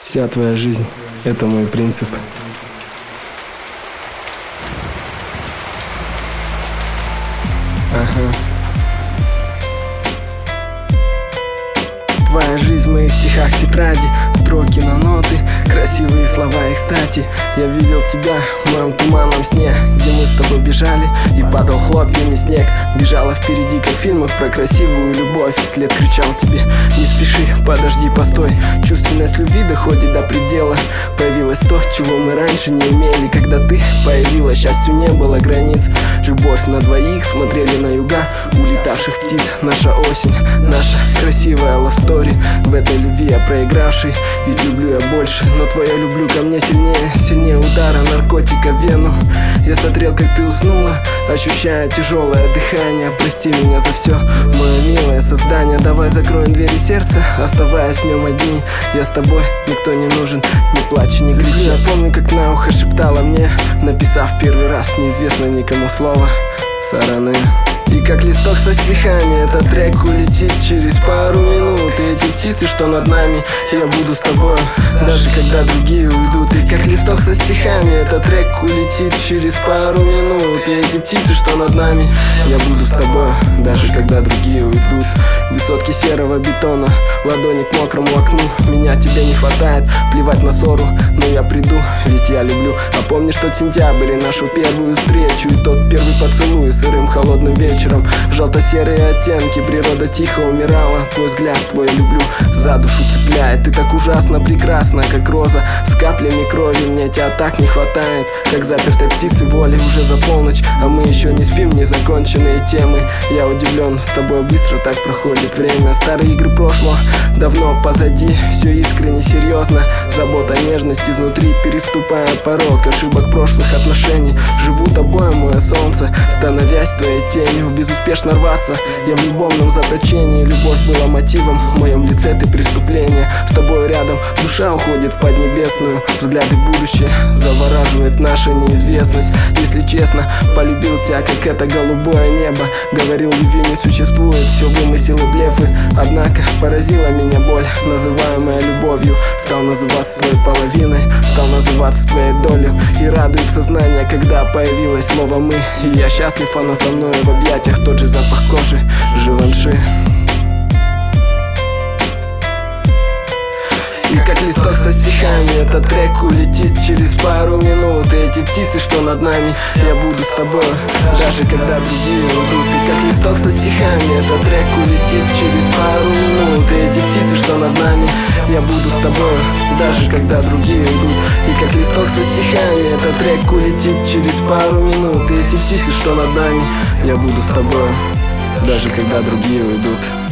Вся твоя жизнь — это мой принцип. Ага. Твоя жизнь в моих стихах тетради, строки на ноты, красивые слова и кстати. Я видел тебя в моем туманном сне, где мы с тобой бежали и падал хлопьями снег. Бежала впереди, как в фильмах про красивую любовь. Вслед кричал тебе: не спеши, подожди, постой. Чувственность любви доходит до предела. Появилось то, чего мы раньше не имели. Когда ты появилась, счастью не было границ. Любовь на двоих, смотрели на юга улетавших птиц. Наша осень, наша красивая love story. В этой любви я проигравший, ведь люблю я больше. Но твоя люблю ко мне сильнее, сильнее удара наркотика в вену. Я смотрел, как ты уснула, ощущая тяжелое дыхание. Прости меня за все, мое милое создание. Давай закроем двери сердца, оставаясь в нем одни. Я с тобой, никто не нужен, не плачь, не кричи. Я помню, как на ухо шептала мне, написав первый раз неизвестно никому слово «Сараны». И как листок со стихами, этот трек улетит через пару минут. И эти птицы, что над нами, я буду с тобой, даже когда другие уйдут. И как листок со стихами, этот трек улетит через пару минут. И эти птицы, что над нами, я буду с тобой, даже когда другие уйдут. Высотки серого бетона, ладони к мокрому окну. Меня тебе не хватает, плевать на ссору, но я приду, ведь я люблю. А помнишь тот сентябрь и нашу первую встречу, и тот первый поцелуй сырым холодным вечером. Желто-серые оттенки, природа тихо умирала. Твой взгляд, твой люблю, за душу цепляет. Ты так ужасно прекрасна, как роза с каплями крови. Мне тебя так не хватает, как запертой птицы воли. Уже за полночь, а мы еще не спим, незаконченные темы. Я удивлен, с тобой быстро так проходит время. Старые игры прошлого давно позади, все искренне, серьезно. Забота, нежность изнутри, переступая порог ошибок прошлых отношений. Живу тобой, мое солнце, становясь твоей тенью. Безуспешно рваться, я в любовном заточении. Любовь была мотивом, в моем лице ты преступление. С тобой рядом душа уходит в поднебесную. Взгляды в будущее завораживает наша неизвестность. Если честно, полюбил тебя, как это голубое небо. Говорил, любви не существует, все вымысел и блефы. Однако поразила меня боль, называемая любовью. Стал называться твоей половиной, стал называться твоей долей. И радует сознание, когда появилось слово «мы». И я счастлив, оно со мной в объятиях. Тот же запах кожи, Живанши. И как листок со стихами, этот трек улетит через пару минут. И эти птицы, что над нами, я буду с тобой, даже когда другие уйдут. И как листок со стихами, этот трек улетит через пару минут. И эти птицы, что над нами, я буду с тобой, даже когда другие уйдут. И как листок со стихами, этот трек улетит через пару минут. И эти птицы, что над нами, я буду с тобой, даже когда другие уйдут.